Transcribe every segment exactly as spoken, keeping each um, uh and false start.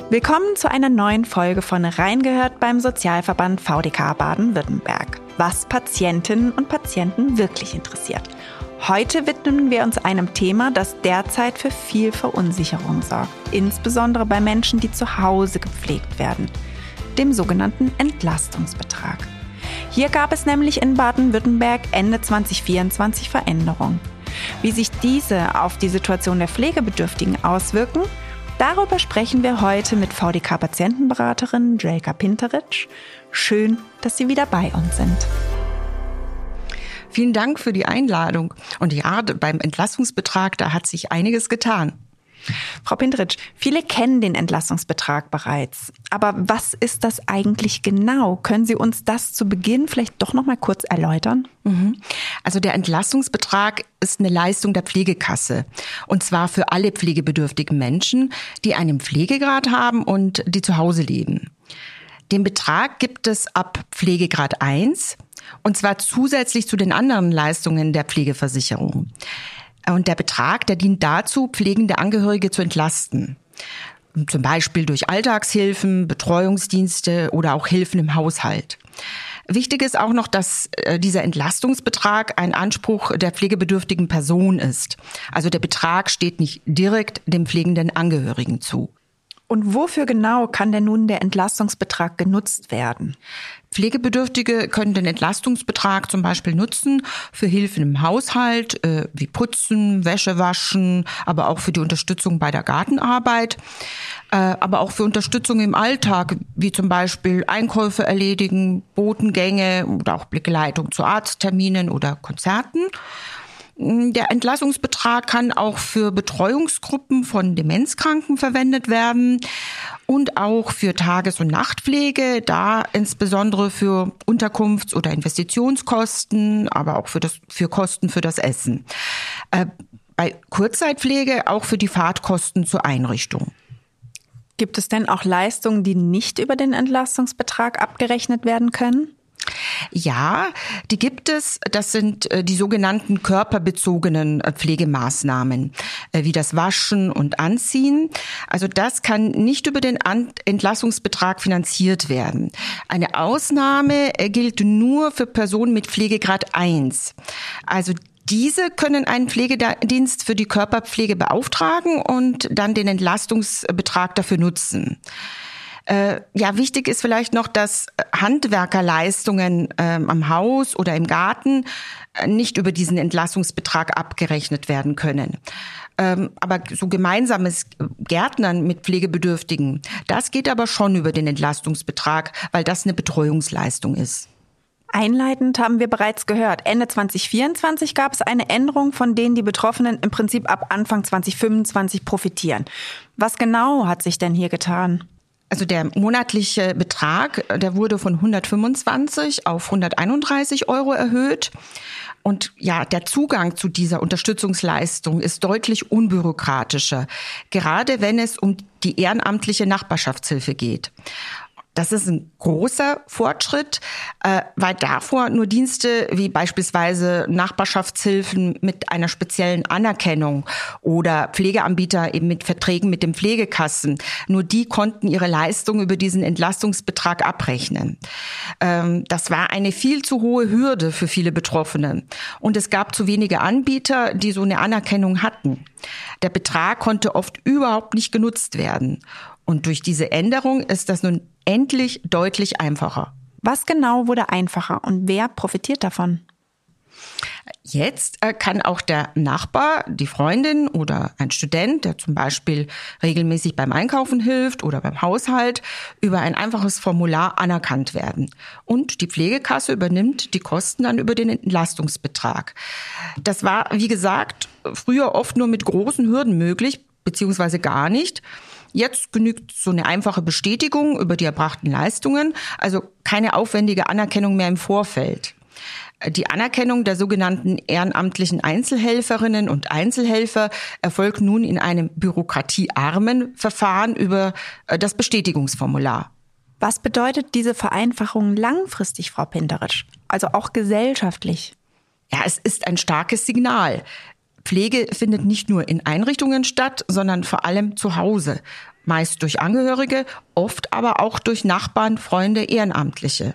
Willkommen zu einer neuen Folge von Reingehört beim Sozialverband V D K Baden-Württemberg, was Patientinnen und Patienten wirklich interessiert. Heute widmen wir uns einem Thema, das derzeit für viel Verunsicherung sorgt, insbesondere bei Menschen, die zu Hause gepflegt werden, dem sogenannten Entlastungsbetrag. Hier gab es nämlich in Baden-Württemberg Ende zwanzig vierundzwanzig Veränderungen. Wie sich diese auf die Situation der Pflegebedürftigen auswirken, darüber sprechen wir heute mit V D K-Patientenberaterin Jelka Pinteritsch. Schön, dass Sie wieder bei uns sind. Vielen Dank für die Einladung. Und ja, beim Entlastungsbetrag, da hat sich einiges getan. Frau Pinteritsch, viele kennen den Entlastungsbetrag bereits. Aber was ist das eigentlich genau? Können Sie uns das zu Beginn vielleicht doch noch mal kurz erläutern? Also der Entlastungsbetrag ist eine Leistung der Pflegekasse. Und zwar für alle pflegebedürftigen Menschen, die einen Pflegegrad haben und die zu Hause leben. Den Betrag gibt es ab Pflegegrad eins, und zwar zusätzlich zu den anderen Leistungen der Pflegeversicherung. Und der Betrag, der dient dazu, pflegende Angehörige zu entlasten. Zum Beispiel durch Alltagshilfen, Betreuungsdienste oder auch Hilfen im Haushalt. Wichtig ist auch noch, dass dieser Entlastungsbetrag ein Anspruch der pflegebedürftigen Person ist. Also der Betrag steht nicht direkt dem pflegenden Angehörigen zu. Und wofür genau kann denn nun der Entlastungsbetrag genutzt werden? Pflegebedürftige können den Entlastungsbetrag zum Beispiel nutzen für Hilfen im Haushalt, äh, wie Putzen, Wäsche waschen, aber auch für die Unterstützung bei der Gartenarbeit, äh, aber auch für Unterstützung im Alltag, wie zum Beispiel Einkäufe erledigen, Botengänge oder auch Begleitung zu Arztterminen oder Konzerten. Der Entlastungsbetrag kann auch für Betreuungsgruppen von Demenzkranken verwendet werden und auch für Tages- und Nachtpflege, da insbesondere für Unterkunfts- oder Investitionskosten, aber auch für das, für Kosten für das Essen. Äh, bei Kurzzeitpflege auch für die Fahrtkosten zur Einrichtung. Gibt es denn auch Leistungen, die nicht über den Entlastungsbetrag abgerechnet werden können? Ja, die gibt es. Das sind die sogenannten körperbezogenen Pflegemaßnahmen, wie das Waschen und Anziehen. Also das kann nicht über den Entlastungsbetrag finanziert werden. Eine Ausnahme gilt nur für Personen mit Pflegegrad eins. Also diese können einen Pflegedienst für die Körperpflege beauftragen und dann den Entlastungsbetrag dafür nutzen. Äh, ja, wichtig ist vielleicht noch, dass Handwerkerleistungen ähm, am Haus oder im Garten äh, nicht über diesen Entlastungsbetrag abgerechnet werden können. Ähm, aber so gemeinsames Gärtnern mit Pflegebedürftigen, das geht aber schon über den Entlastungsbetrag, weil das eine Betreuungsleistung ist. Einleitend haben wir bereits gehört, Ende zwanzig vierundzwanzig gab es eine Änderung, von denen die Betroffenen im Prinzip ab Anfang zwanzig fünfundzwanzig profitieren. Was genau hat sich denn hier getan? Also der monatliche Betrag, der wurde von hundertfünfundzwanzig auf hunderteinunddreißig Euro erhöht. Und ja, der Zugang zu dieser Unterstützungsleistung ist deutlich unbürokratischer, gerade wenn es um die ehrenamtliche Nachbarschaftshilfe geht. Das ist ein großer Fortschritt, äh, weil davor nur Dienste wie beispielsweise Nachbarschaftshilfen mit einer speziellen Anerkennung oder Pflegeanbieter eben mit Verträgen mit den Pflegekassen, nur die konnten ihre Leistung über diesen Entlastungsbetrag abrechnen. Ähm, das war eine viel zu hohe Hürde für viele Betroffene. Und es gab zu wenige Anbieter, die so eine Anerkennung hatten. Der Betrag konnte oft überhaupt nicht genutzt werden. Und durch diese Änderung ist das nun endlich deutlich einfacher. Was genau wurde einfacher und wer profitiert davon? Jetzt kann auch der Nachbar, die Freundin oder ein Student, der zum Beispiel regelmäßig beim Einkaufen hilft oder beim Haushalt, über ein einfaches Formular anerkannt werden. Und die Pflegekasse übernimmt die Kosten dann über den Entlastungsbetrag. Das war, wie gesagt, früher oft nur mit großen Hürden möglich, beziehungsweise gar nicht. Jetzt genügt so eine einfache Bestätigung über die erbrachten Leistungen, also keine aufwendige Anerkennung mehr im Vorfeld. Die Anerkennung der sogenannten ehrenamtlichen Einzelhelferinnen und Einzelhelfer erfolgt nun in einem bürokratiearmen Verfahren über das Bestätigungsformular. Was bedeutet diese Vereinfachung langfristig, Frau Pinteritsch? Also auch gesellschaftlich? Ja, es ist ein starkes Signal. Pflege findet nicht nur in Einrichtungen statt, sondern vor allem zu Hause. Meist durch Angehörige, oft aber auch durch Nachbarn, Freunde, Ehrenamtliche.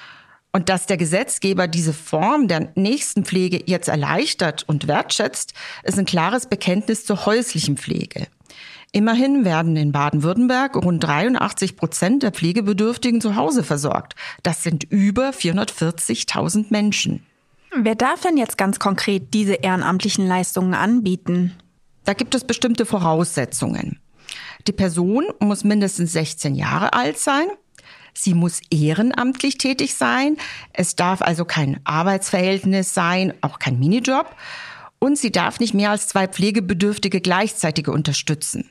Und dass der Gesetzgeber diese Form der Nächstenpflege jetzt erleichtert und wertschätzt, ist ein klares Bekenntnis zur häuslichen Pflege. Immerhin werden in Baden-Württemberg rund dreiundachtzig Prozent der Pflegebedürftigen zu Hause versorgt. Das sind über vierhundertvierzigtausend Menschen. Wer darf denn jetzt ganz konkret diese ehrenamtlichen Leistungen anbieten? Da gibt es bestimmte Voraussetzungen. Die Person muss mindestens sechzehn Jahre alt sein. Sie muss ehrenamtlich tätig sein. Es darf also kein Arbeitsverhältnis sein, auch kein Minijob. Und sie darf nicht mehr als zwei Pflegebedürftige gleichzeitig unterstützen.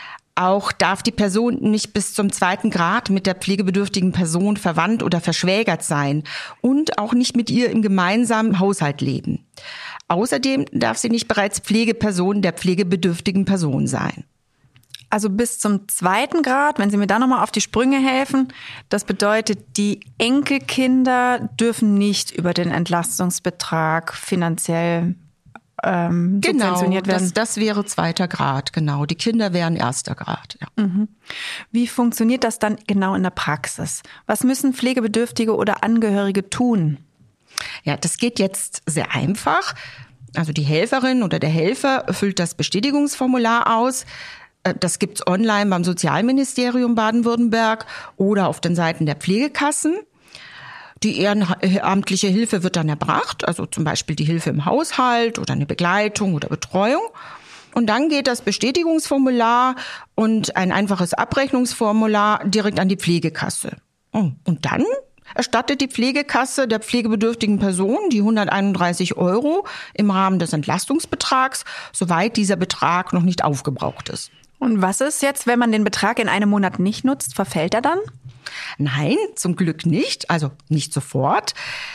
Auch darf die Person nicht bis zum zweiten Grad mit der pflegebedürftigen Person verwandt oder verschwägert sein und auch nicht mit ihr im gemeinsamen Haushalt leben. Außerdem darf sie nicht bereits Pflegeperson der pflegebedürftigen Person sein. Also bis zum zweiten Grad, wenn Sie mir da nochmal auf die Sprünge helfen, das bedeutet, die Enkelkinder dürfen nicht über den Entlastungsbetrag finanziell ähm, genau, subventioniert werden. Genau, das, das wäre zweiter Grad, genau. Die Kinder wären erster Grad. Ja. Mhm. Wie funktioniert das dann genau in der Praxis? Was müssen Pflegebedürftige oder Angehörige tun? Ja, das geht jetzt sehr einfach. Also die Helferin oder der Helfer füllt das Bestätigungsformular aus. Das gibt's online beim Sozialministerium Baden-Württemberg oder auf den Seiten der Pflegekassen. Die ehrenamtliche Hilfe wird dann erbracht, also zum Beispiel die Hilfe im Haushalt oder eine Begleitung oder Betreuung. Und dann geht das Bestätigungsformular und ein einfaches Abrechnungsformular direkt an die Pflegekasse. Und dann erstattet die Pflegekasse der pflegebedürftigen Person die hunderteinunddreißig Euro im Rahmen des Entlastungsbetrags, soweit dieser Betrag noch nicht aufgebraucht ist. Und was ist jetzt, wenn man den Betrag in einem Monat nicht nutzt? Verfällt er dann? Nein, zum Glück nicht, also nicht sofort.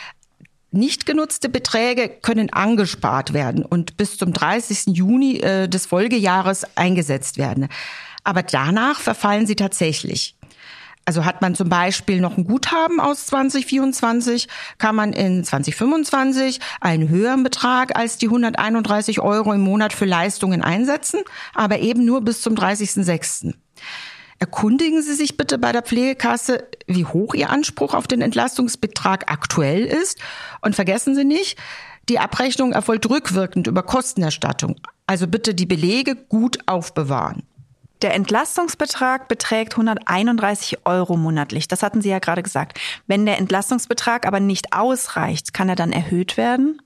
Nicht genutzte Beträge können angespart werden und bis zum dreißigsten Juni äh, des Folgejahres eingesetzt werden. Aber danach verfallen sie tatsächlich. Also hat man zum Beispiel noch ein Guthaben aus zwanzig vierundzwanzig, kann man in zwanzig fünfundzwanzig einen höheren Betrag als die hunderteinunddreißig Euro im Monat für Leistungen einsetzen, aber eben nur bis zum dreißigsten sechsten Erkundigen Sie sich bitte bei der Pflegekasse, wie hoch Ihr Anspruch auf den Entlastungsbetrag aktuell ist. Und vergessen Sie nicht, die Abrechnung erfolgt rückwirkend über Kostenerstattung. Also bitte die Belege gut aufbewahren. Der Entlastungsbetrag beträgt hunderteinunddreißig Euro monatlich. Das hatten Sie ja gerade gesagt. Wenn der Entlastungsbetrag aber nicht ausreicht, kann er dann erhöht werden?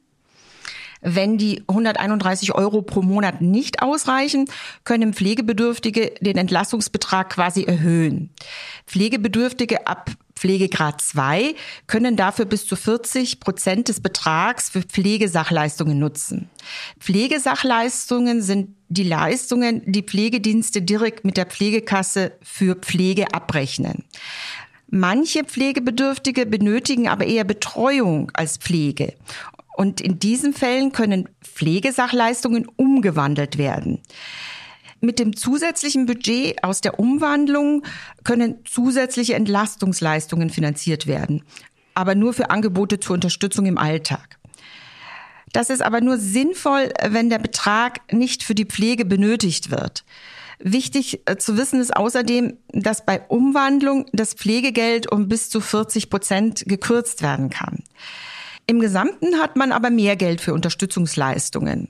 Wenn die hunderteinunddreißig Euro pro Monat nicht ausreichen, können Pflegebedürftige den Entlastungsbetrag quasi erhöhen. Pflegebedürftige ab Pflegegrad zwei können dafür bis zu vierzig Prozent des Betrags für Pflegesachleistungen nutzen. Pflegesachleistungen sind die Leistungen, die Pflegedienste direkt mit der Pflegekasse für Pflege abrechnen. Manche Pflegebedürftige benötigen aber eher Betreuung als Pflege. Und in diesen Fällen können Pflegesachleistungen umgewandelt werden. Mit dem zusätzlichen Budget aus der Umwandlung können zusätzliche Entlastungsleistungen finanziert werden, aber nur für Angebote zur Unterstützung im Alltag. Das ist aber nur sinnvoll, wenn der Betrag nicht für die Pflege benötigt wird. Wichtig zu wissen ist außerdem, dass bei Umwandlung das Pflegegeld um bis zu vierzig Prozent gekürzt werden kann. Im Gesamten hat man aber mehr Geld für Unterstützungsleistungen.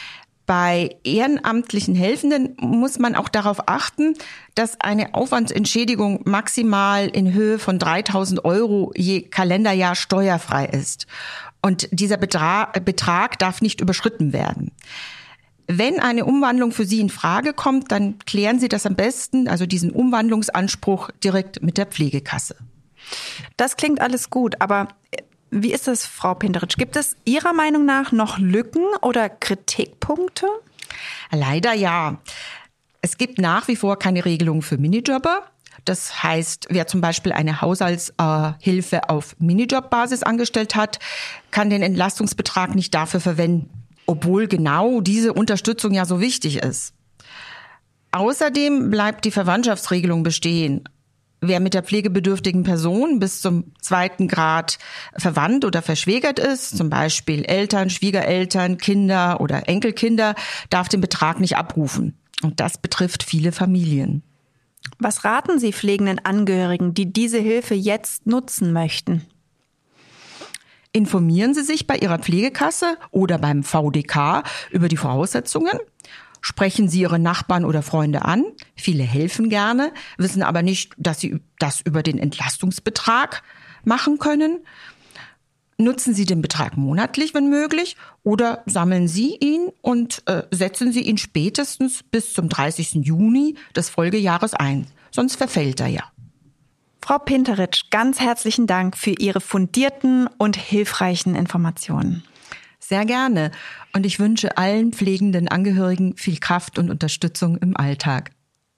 Bei ehrenamtlichen Helfenden muss man auch darauf achten, dass eine Aufwandsentschädigung maximal in Höhe von dreitausend Euro je Kalenderjahr steuerfrei ist. Und dieser Betrag, Betrag darf nicht überschritten werden. Wenn eine Umwandlung für Sie in Frage kommt, dann klären Sie das am besten, also diesen Umwandlungsanspruch, direkt mit der Pflegekasse. Das klingt alles gut, aber wie ist das, Frau Pinteritsch? Gibt es Ihrer Meinung nach noch Lücken oder Kritikpunkte? Leider ja. Es gibt nach wie vor keine Regelung für Minijobber. Das heißt, wer zum Beispiel eine Haushaltshilfe äh, auf Minijobbasis angestellt hat, kann den Entlastungsbetrag nicht dafür verwenden, obwohl genau diese Unterstützung ja so wichtig ist. Außerdem bleibt die Verwandtschaftsregelung bestehen. Wer mit der pflegebedürftigen Person bis zum zweiten Grad verwandt oder verschwägert ist, zum Beispiel Eltern, Schwiegereltern, Kinder oder Enkelkinder, darf den Betrag nicht abrufen. Und das betrifft viele Familien. Was raten Sie pflegenden Angehörigen, die diese Hilfe jetzt nutzen möchten? Informieren Sie sich bei Ihrer Pflegekasse oder beim V D K über die Voraussetzungen. Sprechen Sie Ihre Nachbarn oder Freunde an. Viele helfen gerne, wissen aber nicht, dass sie das über den Entlastungsbetrag machen können. Nutzen Sie den Betrag monatlich, wenn möglich, oder sammeln Sie ihn und äh, setzen Sie ihn spätestens bis zum dreißigsten Juni des Folgejahres ein. Sonst verfällt er ja. Frau Pinteritsch, ganz herzlichen Dank für Ihre fundierten und hilfreichen Informationen. Sehr gerne. Und ich wünsche allen pflegenden Angehörigen viel Kraft und Unterstützung im Alltag.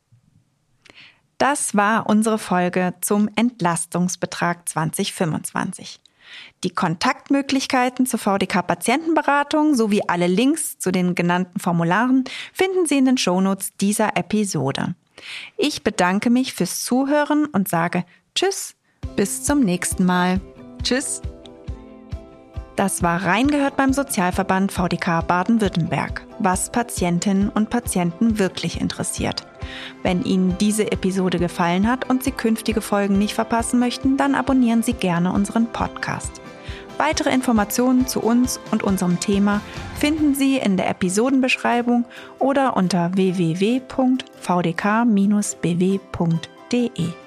Das war unsere Folge zum Entlastungsbetrag zwanzig fünfundzwanzig. Die Kontaktmöglichkeiten zur V D K-Patientenberatung sowie alle Links zu den genannten Formularen finden Sie in den Shownotes dieser Episode. Ich bedanke mich fürs Zuhören und sage Tschüss, bis zum nächsten Mal. Tschüss. Das war Reingehört beim Sozialverband V D K Baden-Württemberg, was Patientinnen und Patienten wirklich interessiert. Wenn Ihnen diese Episode gefallen hat und Sie künftige Folgen nicht verpassen möchten, dann abonnieren Sie gerne unseren Podcast. Weitere Informationen zu uns und unserem Thema finden Sie in der Episodenbeschreibung oder unter w w w punkt v d k bindestrich b w punkt d e.